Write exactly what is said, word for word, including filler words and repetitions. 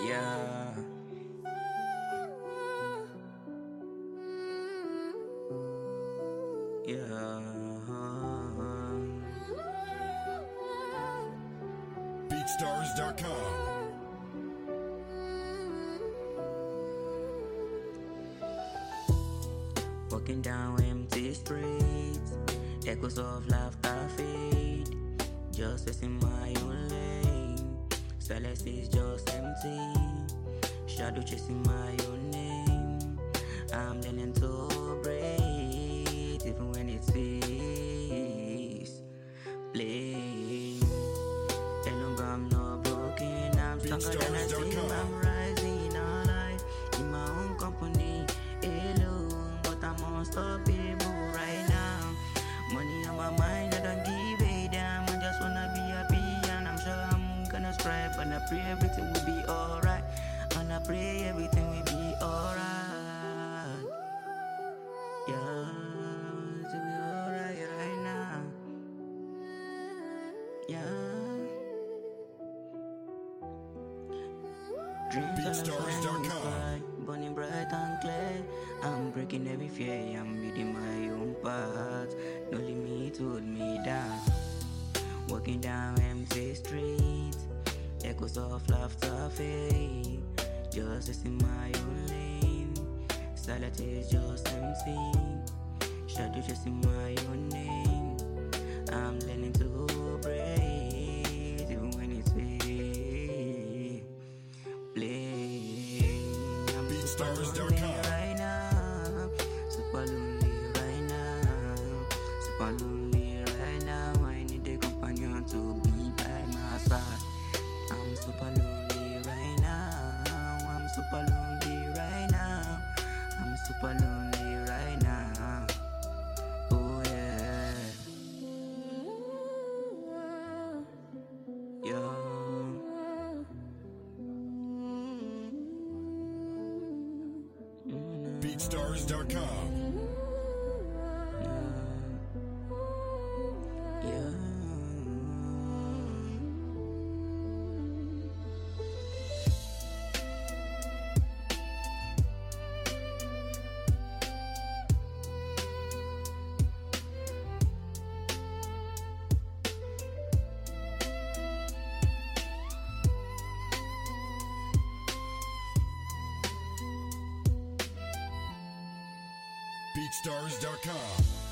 Yeah. Yeah. Beatstars dot com. Walking down empty streets, echoes of laughter fade. Just facing my own lane, silence is just empty. Shadow chasing my own name. I'm learning to breathe, even when it feels plain. Alone, but I'm not broken. I'm stronger than I seem. I'm rising alive in my own company. Alone, but I'm unstoppable right now. Money on my mind, I don't give a damn. I just wanna be happy, and I'm sure I'm gonna strive. And I pray everything will be alright. And I pray everything will be alright. Yeah, to be alright right now. Yeah. Beatstars dot com. Burning bright and clear. I'm breaking every fear. I'm building my own path. No limit hold me down. Walking down empty streets, echoes of laughter fade. Just in my own lane, silence is just empty. Shadow just in my own name. I'm learning to breathe, even when it's fake. Play. I'm Beatstars dot com. right now, super lonely right now, super lonely right now. I need a companion to be by my side. I'm super lonely right now. I'm super lonely right now. I'm super lonely right now. Oh yeah, yeah. Beatstars dot com. Beatstars dot com.